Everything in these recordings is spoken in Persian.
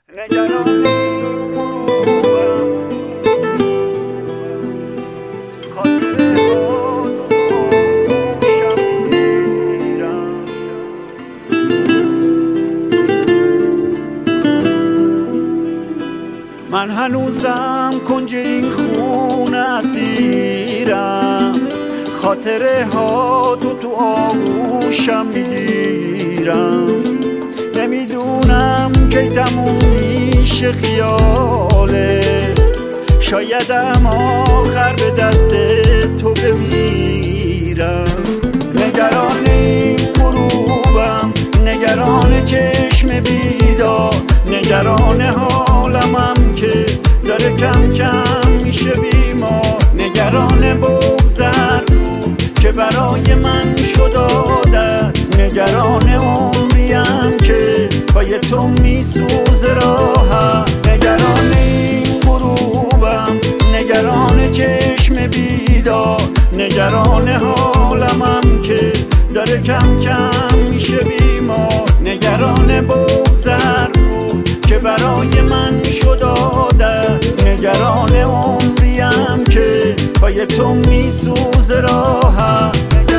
من هنوزم کنج این خونه اسیرم، خاطره ها تو آغوشم میگیرم. نمیدونم کی تموم میشه خیاله، شایدم آخر به دست تو بمیرم. نگران این غروبم، نگران چشم بیدار، نگران حالمم که داره کم کم میشه بیمار. نگران بغض رو که برای من شد عادت، نگران عمریم که پای تو میسوزه راحت. نگران این غروبم، نگران چشم بیدار، نگران حالمم که داره کم کم میشه بیمار. نگران بغض رو که برای من شد عادت، نگران عمریم که پای تو میسوزه راحت.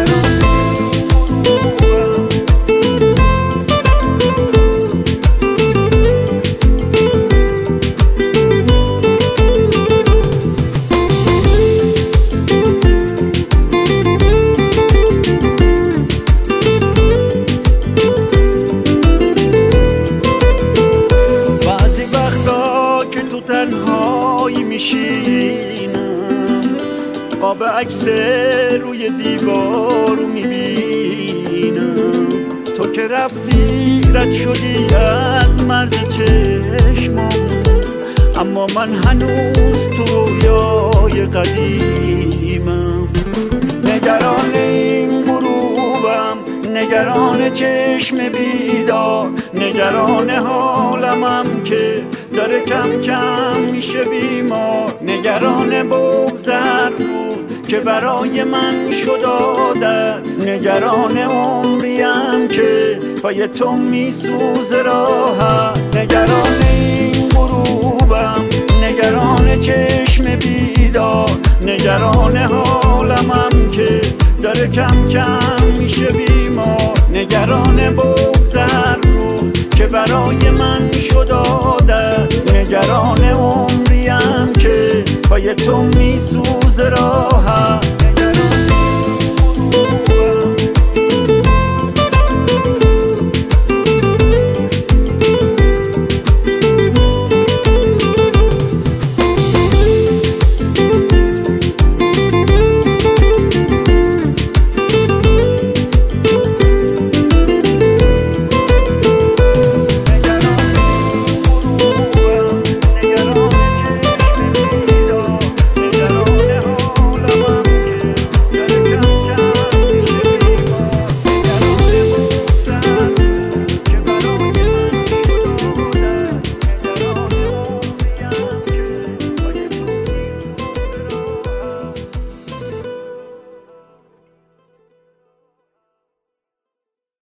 تنهایی میشینم، قاب عکس روی دیوار رو میبینم. تو که رفتی رد شدی از مرز چشمم، اما من هنوز تو رویای قدیمم. نگران این غروبم، نگران چشم بیدار، نگران حالمم که داره کم کم میشه بیمار. نگران بغض رو که برای من شد عادت، نگران عمریم که پای تو میسوزه راحت. نگران این غروبم، نگران چشم بیدار، نگران حالمم که داره کم کم میشه بیمار. نگران بغض رو که برای من شد عادت، نگران عمریم که پای تو میسوزه راحت.